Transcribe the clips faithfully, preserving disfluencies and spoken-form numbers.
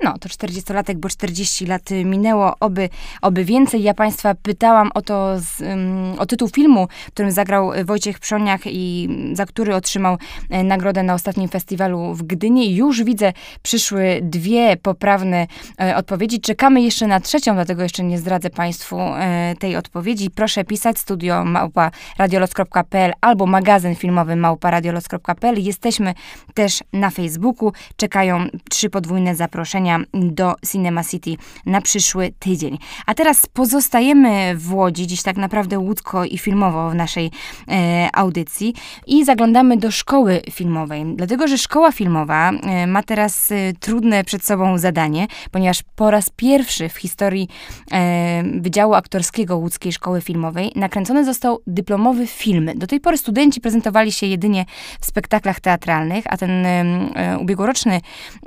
no to czterdziestolatek, bo czterdzieści lat minęło, oby, oby więcej. Ja państwa pytałam o to, z, um, o tytuł filmu, w którym zagrał Wojciech Przoniak i za który otrzymał e, nagrodę na ostatnim festiwalu w Gdyni. Już widzę, przyszły dwie poprawne e, odpowiedzi. Czekamy jeszcze na trzecią, dlatego jeszcze nie zdradzę państwu e, tej odpowiedzi. Proszę pisać studio małpa radiolos kropka pe el albo magazyn filmowy małpa radiolos kropka pe el. Jesteśmy też na Facebooku. Czekają trzy podwójne zaproszenia do Cinema City na przyszły tydzień. A teraz pozostajemy w Łodzi, dziś tak naprawdę łódzko i filmowo w naszej e, audycji i zaglądamy do szkoły filmowej. Dlatego, że szkoła filmowa e, ma teraz e, trudne przed sobą zadanie, ponieważ po raz pierwszy w historii e, Wydziału Aktorskiego Łódzkiej Szkoły Filmowej nakręcony został dyplomowy film. Do tej pory studenci prezentowali się jedynie w spektaklach teatralnych, a ten e, ubiegłoroczny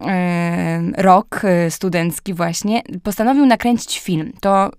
e, rok e, studencki właśnie postanowił nakręcić film. To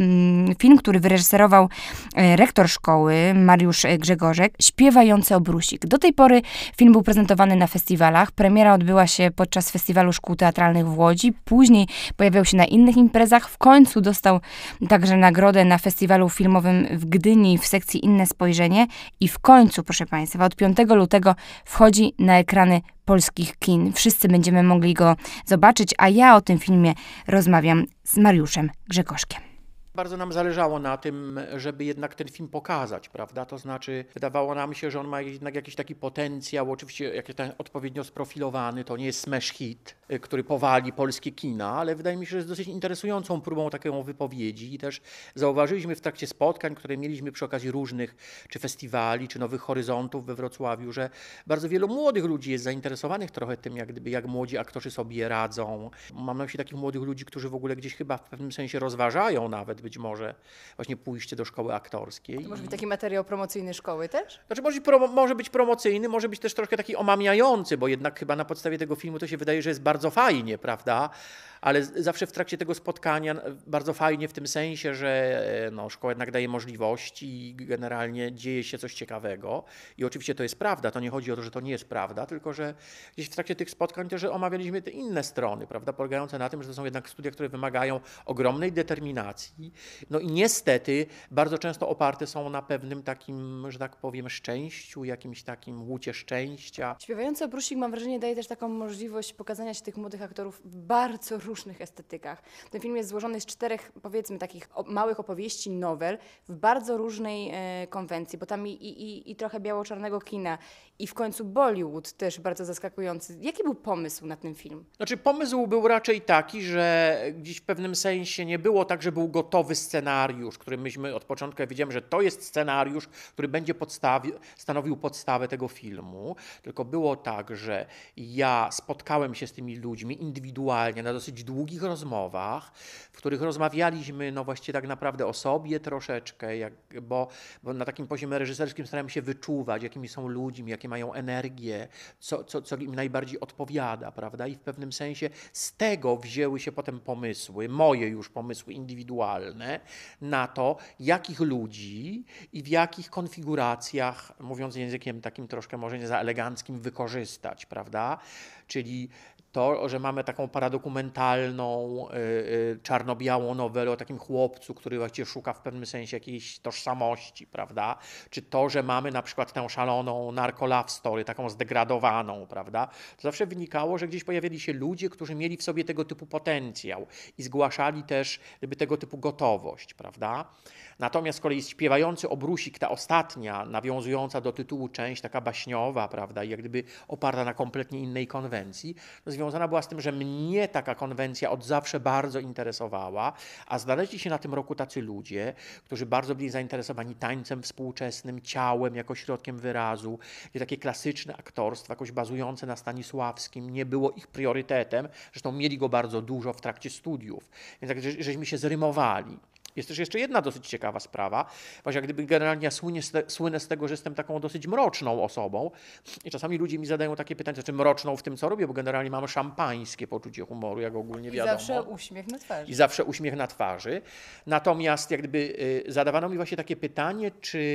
film, który wyreżyserował rektor szkoły, Mariusz Grzegorzek, Śpiewający obrusik. Do tej pory film był prezentowany na festiwalach. Premiera odbyła się podczas Festiwalu Szkół Teatralnych w Łodzi. Później pojawiał się na innych imprezach. W końcu dostał także nagrodę na Festiwalu Filmowym w Gdyni w sekcji Inne Spojrzenie. I w końcu, proszę państwa, od piątego lutego wchodzi na ekrany polskich kin. Wszyscy będziemy mogli go zobaczyć, a ja o tym filmie rozmawiam z Mariuszem Grzegorzkiem. Bardzo nam zależało na tym, żeby jednak ten film pokazać, prawda? To znaczy, wydawało nam się, że on ma jednak jakiś taki potencjał, oczywiście jakiś ten odpowiednio sprofilowany, to nie jest smash hit, który powali polskie kina, ale wydaje mi się, że jest dosyć interesującą próbą takiej wypowiedzi i też zauważyliśmy w trakcie spotkań, które mieliśmy przy okazji różnych czy festiwali, czy Nowych Horyzontów we Wrocławiu, że bardzo wielu młodych ludzi jest zainteresowanych trochę tym, jak gdyby, jak młodzi aktorzy sobie radzą. Mam na myśli takich młodych ludzi, którzy w ogóle gdzieś chyba w pewnym sensie rozważają nawet być może właśnie pójście do szkoły aktorskiej. To może być taki materiał promocyjny szkoły też? Znaczy może, promo, może być promocyjny, może być też troszkę taki omamiający, bo jednak chyba na podstawie tego filmu to się wydaje, że jest bardzo fajnie, prawda? Ale zawsze w trakcie tego spotkania bardzo fajnie w tym sensie, że no, szkoła jednak daje możliwości i generalnie dzieje się coś ciekawego. I oczywiście to jest prawda, to nie chodzi o to, że to nie jest prawda, tylko że gdzieś w trakcie tych spotkań też omawialiśmy te inne strony, prawda? Polegające na tym, że to są jednak studia, które wymagają ogromnej determinacji. No i niestety bardzo często oparte są na pewnym takim, że tak powiem, szczęściu, jakimś takim łucie szczęścia. Śpiewający obrusik, mam wrażenie, daje też taką możliwość pokazania się tych młodych aktorów w bardzo różnych estetykach. Ten film jest złożony z czterech, powiedzmy, takich małych opowieści, nowel w bardzo różnej e, konwencji, bo tam i, i, i trochę biało-czarnego kina i w końcu Bollywood też bardzo zaskakujący. Jaki był pomysł na ten film? Znaczy pomysł był raczej taki, że gdzieś w pewnym sensie nie było tak, że był gotowy scenariusz, który myśmy od początku, ja wiedziałem, że to jest scenariusz, który będzie podstawi- stanowił podstawę tego filmu, tylko było tak, że ja spotkałem się z tymi ludźmi indywidualnie na dosyć długich rozmowach, w których rozmawialiśmy no właściwie tak naprawdę o sobie troszeczkę, jak, bo, bo na takim poziomie reżyserskim starałem się wyczuwać, jakimi są ludźmi, jakie mają energię, co, co, co im najbardziej odpowiada, prawda? I w pewnym sensie z tego wzięły się potem pomysły, moje już pomysły indywidualne, na to, jakich ludzi i w jakich konfiguracjach, mówiąc językiem takim troszkę może nie za eleganckim, wykorzystać, prawda? Czyli to, że mamy taką paradokumentalną, yy, czarno-białą nowelę o takim chłopcu, który właściwie szuka w pewnym sensie jakiejś tożsamości, prawda? Czy to, że mamy na przykład tę szaloną narco-love story, taką zdegradowaną, prawda? To zawsze wynikało, że gdzieś pojawiali się ludzie, którzy mieli w sobie tego typu potencjał i zgłaszali też gdyby tego typu gotowość, prawda? Natomiast z kolei Śpiewający obrusik, ta ostatnia, nawiązująca do tytułu część, taka baśniowa, prawda, i jak gdyby oparta na kompletnie innej konwencji, no związana była z tym, że mnie taka konwencja od zawsze bardzo interesowała, a znaleźli się na tym roku tacy ludzie, którzy bardzo byli zainteresowani tańcem współczesnym, ciałem jako środkiem wyrazu, gdzie takie klasyczne aktorstwo, jakoś bazujące na Stanisławskim, nie było ich priorytetem, zresztą mieli go bardzo dużo w trakcie studiów, więc tak, że, żeśmy się zrymowali. Jest też jeszcze jedna dosyć ciekawa sprawa, właśnie jak gdyby generalnie ja słynę z, te, słynę z tego, że jestem taką dosyć mroczną osobą i czasami ludzie mi zadają takie pytania, znaczy mroczną w tym, co robię, bo generalnie mam szampańskie poczucie humoru, jak ogólnie I wiadomo. I zawsze uśmiech na twarzy. I zawsze uśmiech na twarzy. Natomiast jak gdyby y, zadawano mi właśnie takie pytanie, czy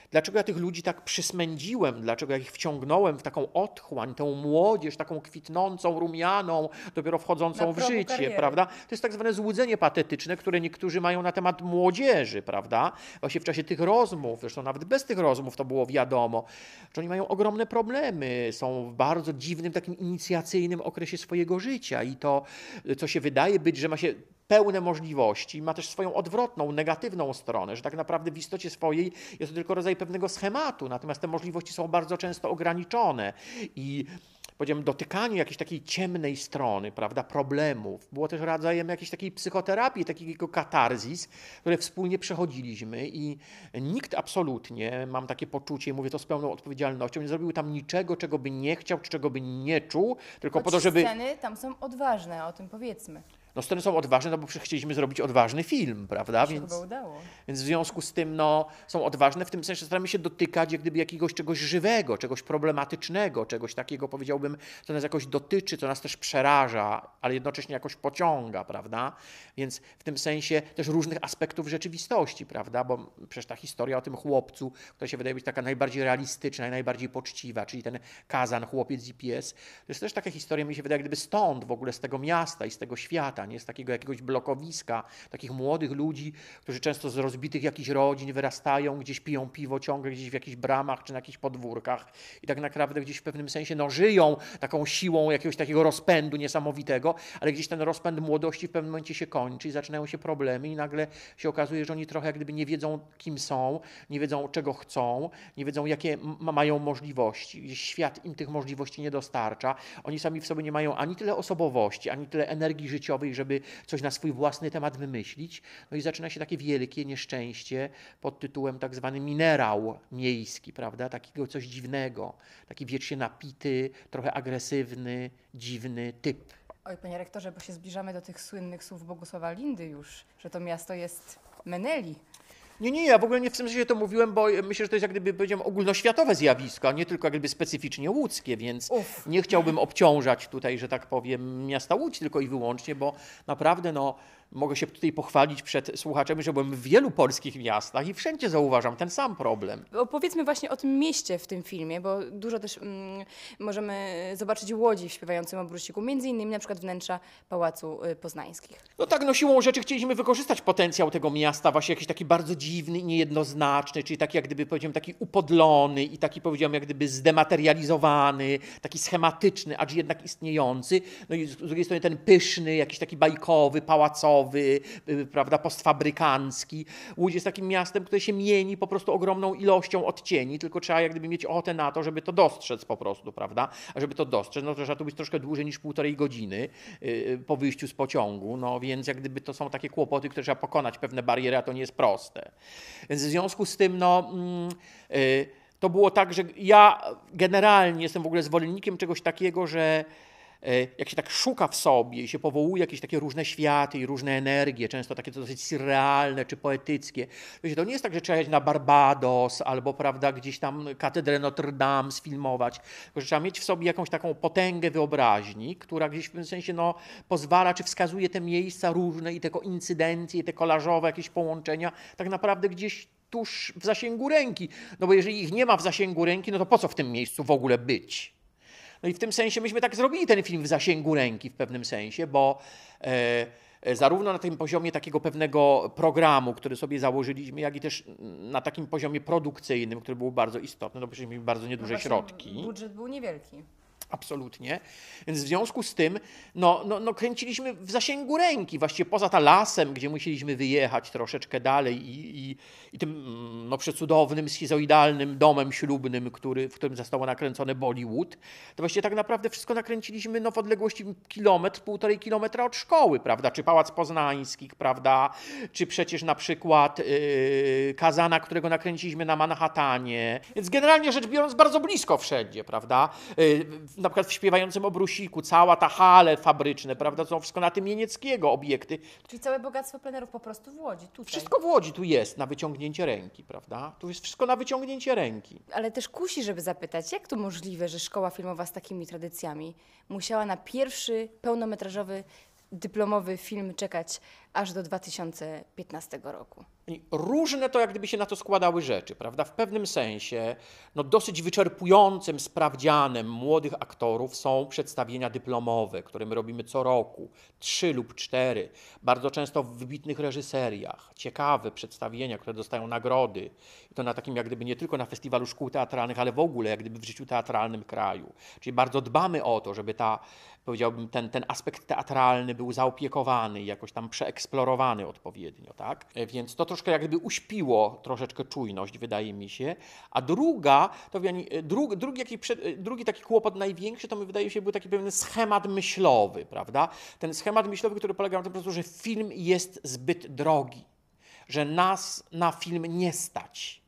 dlaczego ja tych ludzi tak przysmędziłem, dlaczego ja ich wciągnąłem w taką otchłań, tę młodzież, taką kwitnącą, rumianą, dopiero wchodzącą w życie, kariery. prawda? To jest tak zwane złudzenie patetyczne, które niektórzy mają na temat młodzieży, prawda? Właśnie w czasie tych rozmów, zresztą nawet bez tych rozmów to było wiadomo, że oni mają ogromne problemy, są w bardzo dziwnym, takim inicjacyjnym okresie swojego życia i to, co się wydaje być, że ma się pełne możliwości, ma też swoją odwrotną, negatywną stronę, że tak naprawdę w istocie swojej jest to tylko rodzaj pewnego schematu, natomiast te możliwości są bardzo często ograniczone i powiedziałem, dotykanie jakiejś takiej ciemnej strony, prawda, problemów, było też rodzajem jakiejś takiej psychoterapii, takiego katarzis, które wspólnie przechodziliśmy i nikt absolutnie, mam takie poczucie, mówię to z pełną odpowiedzialnością, nie zrobił tam niczego, czego by nie chciał, czy czego by nie czuł, tylko Choć po to, żeby... sceny tam są odważne, o tym powiedzmy. No sceny są odważne, no bo przecież chcieliśmy zrobić odważny film, prawda? To się Więc, chyba udało. więc w związku z tym no, są odważne, w tym sensie staramy się dotykać jak gdyby jakiegoś czegoś żywego, czegoś problematycznego, czegoś takiego powiedziałbym, co nas jakoś dotyczy, co nas też przeraża, ale jednocześnie jakoś pociąga, prawda? Więc w tym sensie też różnych aspektów rzeczywistości, prawda? Bo przecież ta historia o tym chłopcu, która się wydaje być taka najbardziej realistyczna i najbardziej poczciwa, czyli ten Kazan, chłopiec i pies, to jest też taka historia, mi się wydaje, jak gdyby stąd w ogóle, z tego miasta i z tego świata, nie z takiego jakiegoś blokowiska, takich młodych ludzi, którzy często z rozbitych jakichś rodzin wyrastają, gdzieś piją piwo ciągle, gdzieś w jakichś bramach czy na jakichś podwórkach i tak naprawdę gdzieś w pewnym sensie no, żyją taką siłą jakiegoś takiego rozpędu niesamowitego, ale gdzieś ten rozpęd młodości w pewnym momencie się kończy i zaczynają się problemy i nagle się okazuje, że oni trochę jak gdyby nie wiedzą, kim są, nie wiedzą, czego chcą, nie wiedzą, jakie ma- mają możliwości. Gdzieś świat im tych możliwości nie dostarcza. Oni sami w sobie nie mają ani tyle osobowości, ani tyle energii życiowej, żeby coś na swój własny temat wymyślić. No i zaczyna się takie wielkie nieszczęście pod tytułem tak zwany minerał miejski, prawda? Takiego coś dziwnego, taki wiecznie napity, trochę agresywny, dziwny typ. Oj, panie rektorze, bo się zbliżamy do tych słynnych słów Bogusława Lindy już, że to miasto jest Meneli. Nie, nie, ja w ogóle nie w tym sensie to mówiłem, bo myślę, że to jest jak gdyby, powiedziałem, ogólnoświatowe zjawisko, a nie tylko jak gdyby specyficznie łódzkie, więc Uf. nie chciałbym obciążać tutaj, że tak powiem, miasta Łódź tylko i wyłącznie, bo naprawdę no, mogę się tutaj pochwalić przed słuchaczami, że byłem w wielu polskich miastach i wszędzie zauważam ten sam problem. Opowiedzmy właśnie o tym mieście w tym filmie, bo dużo też mm, możemy zobaczyć łodzi w śpiewającym obrusiku, między innymi na przykład wnętrza Pałacu y, Poznańskich. No tak, no siłą rzeczy chcieliśmy wykorzystać potencjał tego miasta, właśnie jakiś taki bardzo dziwny i niejednoznaczny, czyli taki jak gdyby, powiedziałem, taki upodlony i taki, powiedziałem, jak gdyby zdematerializowany, taki schematyczny, acz jednak istniejący. No i z drugiej strony ten pyszny, jakiś taki bajkowy, pałacowy, prawda, postfabrykancki. Łódź jest takim miastem, które się mieni po prostu ogromną ilością odcieni, tylko trzeba jak gdyby mieć ochotę na to, żeby to dostrzec po prostu, prawda? A żeby to dostrzec, no to trzeba tu być troszkę dłużej niż półtorej godziny yy, po wyjściu z pociągu, no więc jak gdyby to są takie kłopoty, które trzeba pokonać, pewne bariery, a to nie jest proste. Więc w związku z tym, no... Yy, yy, to było tak, że ja generalnie jestem w ogóle zwolennikiem czegoś takiego, że jak się tak szuka w sobie i się powołuje jakieś takie różne światy i różne energie, często takie to dosyć surrealne czy poetyckie, to nie jest tak, że trzeba jechać na Barbados albo, prawda, gdzieś tam katedrę Notre Dame sfilmować, tylko że trzeba mieć w sobie jakąś taką potęgę wyobraźni, która gdzieś w pewnym sensie no, pozwala, czy wskazuje te miejsca różne i te incydencje, i te kolażowe jakieś połączenia, tak naprawdę gdzieś tuż w zasięgu ręki. No bo jeżeli ich nie ma w zasięgu ręki, no to po co w tym miejscu w ogóle być? No i w tym sensie myśmy tak zrobili ten film w zasięgu ręki w pewnym sensie, bo e, zarówno na tym poziomie takiego pewnego programu, który sobie założyliśmy, jak i też na takim poziomie produkcyjnym, który był bardzo istotny, no bo mieliśmy bardzo nieduże No właśnie, środki. Budżet był niewielki. Absolutnie. Więc w związku z tym no, no, no kręciliśmy w zasięgu ręki, właściwie poza ta lasem, gdzie musieliśmy wyjechać troszeczkę dalej i, i, i tym no, przecudownym, schizoidalnym domem ślubnym, który, w którym zostało nakręcone Bollywood, to właściwie tak naprawdę wszystko nakręciliśmy no, w odległości kilometr, półtorej kilometra od szkoły, prawda, czy Pałac Poznańskich, prawda, czy przecież na przykład yy, Kazana, którego nakręciliśmy na Manhattanie. Więc generalnie rzecz biorąc bardzo blisko wszędzie, prawda, yy, na przykład w śpiewającym obrusiku, cała ta hale fabryczne, prawda, to są wszystko na tym Jenieckiego obiekty. Czyli całe bogactwo plenerów po prostu w Łodzi, tutaj. Wszystko w Łodzi tu jest na wyciągnięcie ręki, prawda? Tu jest wszystko na wyciągnięcie ręki. Ale też kusi, żeby zapytać, jak to możliwe, że szkoła filmowa z takimi tradycjami musiała na pierwszy pełnometrażowy, dyplomowy film czekać aż do dwa tysiące piętnastego roku? Różne to jak gdyby się na to składały rzeczy, prawda? W pewnym sensie no dosyć wyczerpującym sprawdzianem młodych aktorów są przedstawienia dyplomowe, które my robimy co roku, trzy lub cztery, bardzo często w wybitnych reżyseriach, ciekawe przedstawienia, które dostają nagrody. I to na takim jak gdyby nie tylko na festiwalu szkół teatralnych, ale w ogóle jak gdyby w życiu teatralnym kraju. Czyli bardzo dbamy o to, żeby ta, powiedziałbym, ten, ten aspekt teatralny był zaopiekowany i jakoś tam przeeksplorowany odpowiednio, tak? Więc to troszkę jak gdyby uśpiło troszeczkę czujność, wydaje mi się. A druga, to drugi, drugi, jaki, drugi taki kłopot największy, to mi wydaje się był taki pewien schemat myślowy, prawda? Ten schemat myślowy, który polega na tym po prostu, że film jest zbyt drogi, że nas na film nie stać.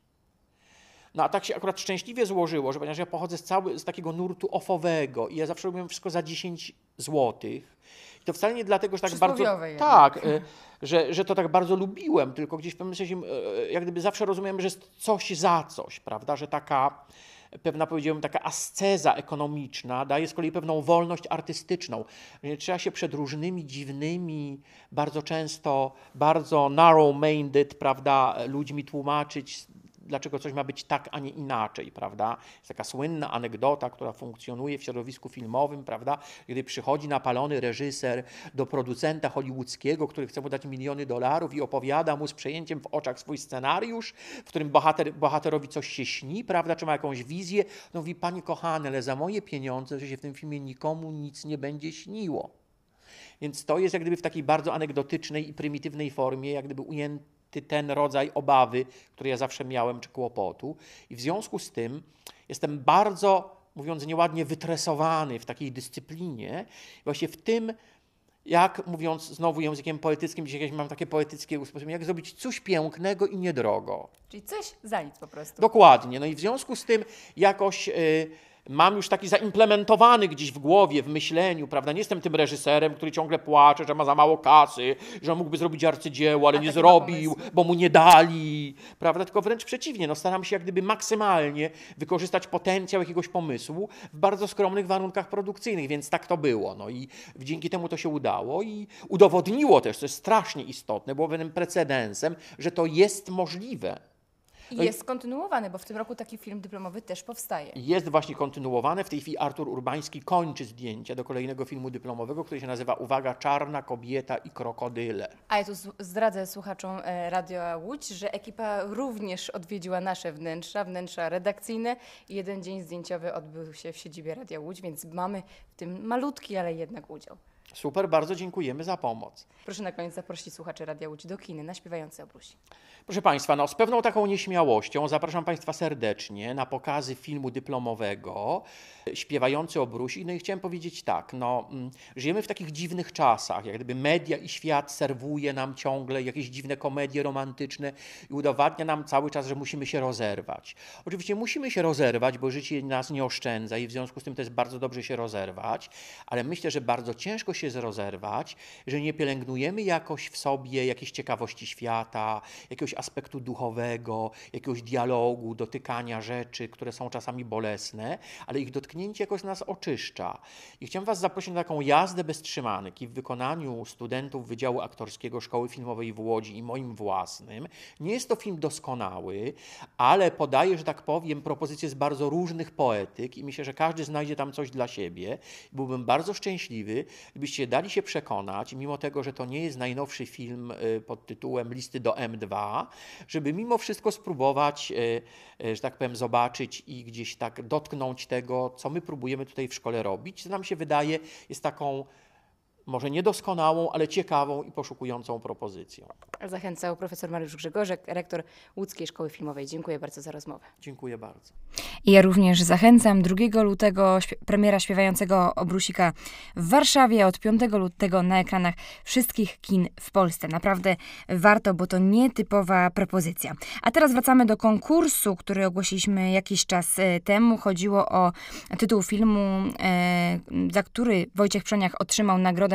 No a tak się akurat szczęśliwie złożyło, że ponieważ ja pochodzę z, cały, z takiego nurtu ofowego i ja zawsze robiłem wszystko za dziesięć złotych. I to wcale nie dlatego, że tak bardzo... Tak, że, że to tak bardzo lubiłem, tylko gdzieś w pewnym sensie jak gdyby zawsze rozumiałem, że jest coś za coś, prawda, że taka pewna, powiedziałbym, taka asceza ekonomiczna daje z kolei pewną wolność artystyczną. Nie trzeba się przed różnymi dziwnymi, bardzo często bardzo narrow-minded, prawda, ludźmi tłumaczyć, dlaczego coś ma być tak, a nie inaczej, prawda? Jest taka słynna anegdota, która funkcjonuje w środowisku filmowym, prawda? Kiedy przychodzi napalony reżyser do producenta hollywoodzkiego, który chce mu dać miliony dolarów i opowiada mu z przejęciem w oczach swój scenariusz, w którym bohater, bohaterowi coś się śni, prawda? Czy ma jakąś wizję. No mówi, panie kochany, ale za moje pieniądze, że się w tym filmie nikomu nic nie będzie śniło. Więc to jest jak gdyby w takiej bardzo anegdotycznej i prymitywnej formie, jak gdyby ujęty ten rodzaj obawy, który ja zawsze miałem, czy kłopotu. I w związku z tym jestem bardzo, mówiąc nieładnie, wytresowany w takiej dyscyplinie. Właśnie w tym, jak, mówiąc znowu językiem poetyckim, dzisiaj mam takie poetyckie usposobienie, jak zrobić coś pięknego i niedrogo. Czyli coś za nic po prostu. Dokładnie. No i w związku z tym jakoś... Yy, mam już taki zaimplementowany gdzieś w głowie, w myśleniu, prawda? Nie jestem tym reżyserem, który ciągle płacze, że ma za mało kasy, że mógłby zrobić arcydzieło, ale A nie zrobił, bo mu nie dali, prawda? Tylko wręcz przeciwnie, no staram się jak gdyby maksymalnie wykorzystać potencjał jakiegoś pomysłu w bardzo skromnych warunkach produkcyjnych, więc tak to było. No i dzięki temu to się udało i udowodniło też, co jest strasznie istotne, było pewnym precedensem, że to jest możliwe. I jest kontynuowany, bo w tym roku taki film dyplomowy też powstaje. Jest właśnie kontynuowany. W tej chwili Artur Urbański kończy zdjęcia do kolejnego filmu dyplomowego, który się nazywa, uwaga, Czarna kobieta i krokodyle. A ja tu zdradzę słuchaczom Radia Łódź, że ekipa również odwiedziła nasze wnętrza, wnętrza redakcyjne i jeden dzień zdjęciowy odbył się w siedzibie Radia Łódź, więc mamy w tym malutki, ale jednak udział. Super, bardzo dziękujemy za pomoc. Proszę na koniec zaprosić słuchaczy Radia Łódź do kiny na Śpiewający Obrusi. Proszę Państwa, no z pewną taką nieśmiałością zapraszam Państwa serdecznie na pokazy filmu dyplomowego Śpiewający Obrusi. No i chciałem powiedzieć tak, no żyjemy w takich dziwnych czasach, jak gdyby media i świat serwuje nam ciągle jakieś dziwne komedie romantyczne i udowadnia nam cały czas, że musimy się rozerwać. Oczywiście musimy się rozerwać, bo życie nas nie oszczędza i w związku z tym to jest bardzo dobrze się rozerwać, ale myślę, że bardzo ciężko się rozerwać, że nie pielęgnujemy jakoś w sobie jakiejś ciekawości świata, jakiegoś aspektu duchowego, jakiegoś dialogu, dotykania rzeczy, które są czasami bolesne, ale ich dotknięcie jakoś nas oczyszcza. I chciałem Was zaprosić na taką jazdę bez trzymanki w wykonaniu studentów Wydziału Aktorskiego Szkoły Filmowej w Łodzi i moim własnym. Nie jest to film doskonały, ale podaje, że tak powiem, propozycje z bardzo różnych poetyk i myślę, że każdy znajdzie tam coś dla siebie. Byłbym bardzo szczęśliwy, gdybyście dali się przekonać, mimo tego, że to nie jest najnowszy film pod tytułem Listy do M dwa, żeby mimo wszystko spróbować, że tak powiem, zobaczyć i gdzieś tak dotknąć tego, co my próbujemy tutaj w szkole robić. Co nam się wydaje, jest taką może niedoskonałą, ale ciekawą i poszukującą propozycją. Zachęcał profesor Mariusz Grzegorzek, rektor Łódzkiej Szkoły Filmowej. Dziękuję bardzo za rozmowę. Dziękuję bardzo. I ja również zachęcam. drugiego lutego śpie- premiera Śpiewającego Obrusika w Warszawie, od piątego lutego na ekranach wszystkich kin w Polsce. Naprawdę warto, bo to nietypowa propozycja. A teraz wracamy do konkursu, który ogłosiliśmy jakiś czas e, temu. Chodziło o tytuł filmu, e, za który Wojciech Przoniak otrzymał nagrodę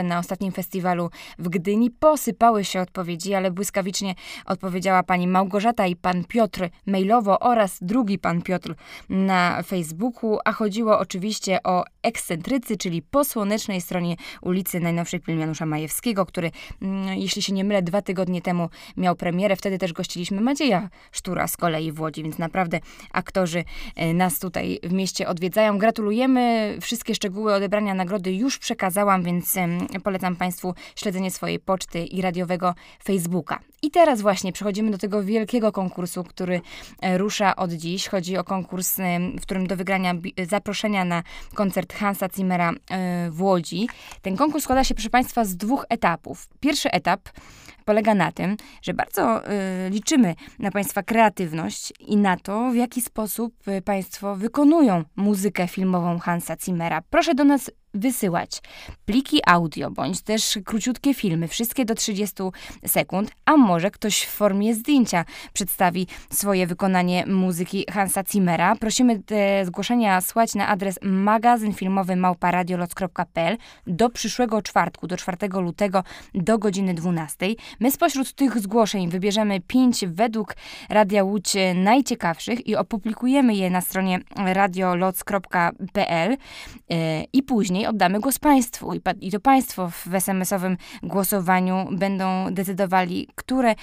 na ostatnim festiwalu w Gdyni. Posypały się odpowiedzi, ale błyskawicznie odpowiedziała pani Małgorzata i pan Piotr mailowo oraz drugi pan Piotr na Facebooku, a chodziło oczywiście o Ekscentrycy, czyli po słonecznej stronie ulicy, najnowszy film Janusza Majewskiego, który, jeśli się nie mylę, dwa tygodnie temu miał premierę. Wtedy też gościliśmy Macieja Sztura z kolei w Łodzi, więc naprawdę aktorzy nas tutaj w mieście odwiedzają. Gratulujemy. Wszystkie szczegóły odebrania nagrody już przekazałam, więc polecam Państwu śledzenie swojej poczty i radiowego Facebooka. I teraz właśnie przechodzimy do tego wielkiego konkursu, który rusza od dziś. Chodzi o konkurs, w którym do wygrania zaproszenia na koncert Hansa Zimmera w Łodzi. Ten konkurs składa się, proszę Państwa, z dwóch etapów. Pierwszy etap polega na tym, że bardzo y, liczymy na Państwa kreatywność i na to, w jaki sposób Państwo wykonują muzykę filmową Hansa Zimmera. Proszę do nas wysyłać pliki audio, bądź też króciutkie filmy, wszystkie do trzydziestu sekund, a może ktoś w formie zdjęcia przedstawi swoje wykonanie muzyki Hansa Zimmera. Prosimy te zgłoszenia słać na adres magazyn filmowy małpa radioloc kropka p l do przyszłego czwartku, do czwartego lutego do godziny dwunastej. My spośród tych zgłoszeń wybierzemy pięć według Radia Łódź najciekawszych i opublikujemy je na stronie radioloc kropka p l yy, i później oddamy głos Państwu. I, pa- I to Państwo w es em esowym głosowaniu będą decydowali, które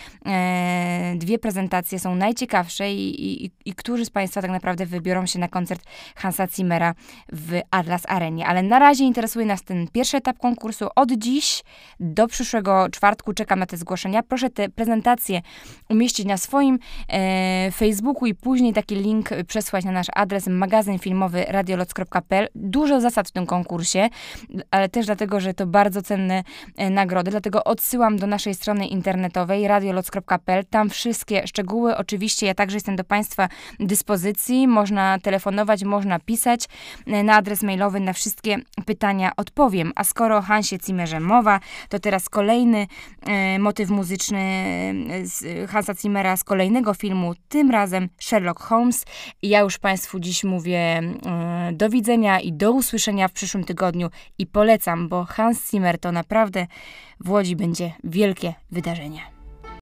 e, dwie prezentacje są najciekawsze i, i, i którzy z Państwa tak naprawdę wybiorą się na koncert Hansa Zimmera w Atlas Arenie. Ale na razie interesuje nas ten pierwszy etap konkursu. Od dziś do przyszłego czwartku czekam na te zgłoszenia. Proszę te prezentacje umieścić na swoim e, Facebooku i później taki link przesłać na nasz adres magazyn filmowy radioloc kropka p l. Dużo zasad w tym konkursie, ale też dlatego, że to bardzo cenne e, nagrody, dlatego odsyłam do naszej strony internetowej radioloc kropka p l. Tam wszystkie szczegóły, oczywiście ja także jestem do Państwa dyspozycji, można telefonować, można pisać e, na adres mailowy, na wszystkie pytania odpowiem. A skoro o Hansie Zimmerze mowa, to teraz kolejny e, motyw muzyczny e, z Hansa Zimmera z kolejnego filmu, tym razem Sherlock Holmes. I ja już Państwu dziś mówię e, do widzenia i do usłyszenia w przyszłym tygodniu i polecam, bo Hans Zimmer to naprawdę w Łodzi będzie wielkie wydarzenie.